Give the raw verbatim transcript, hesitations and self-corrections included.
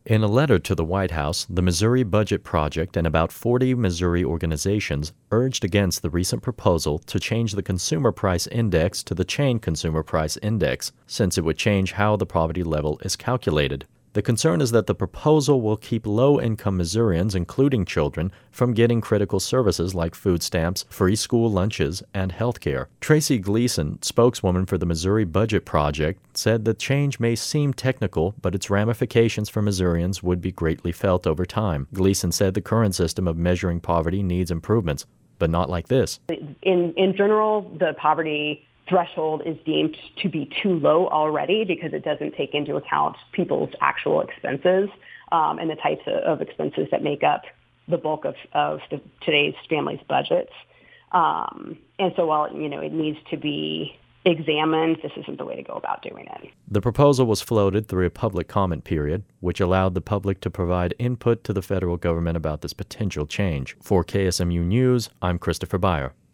In a letter to the White House, the Missouri Budget Project and about forty Missouri organizations urged against the recent proposal to change the Consumer Price Index to the Chain Consumer Price Index, since it would change how the poverty level is calculated. The concern is that the proposal will keep low-income Missourians, including children, from getting critical services like food stamps, free school lunches, and health care. Tracy Gleason, spokeswoman for the Missouri Budget Project, said the change may seem technical, but its ramifications for Missourians would be greatly felt over time. Gleason said the current system of measuring poverty needs improvements, but not like this. In, in general, the poverty threshold is deemed to be too low already because it doesn't take into account people's actual expenses um, and the types of, of expenses that make up the bulk of, of the, today's families' budgets. Um, and so while, you know, it needs to be examined, this isn't the way to go about doing it. The proposal was floated through a public comment period, which allowed the public to provide input to the federal government about this potential change. For K S M U News, I'm Christopher Byer.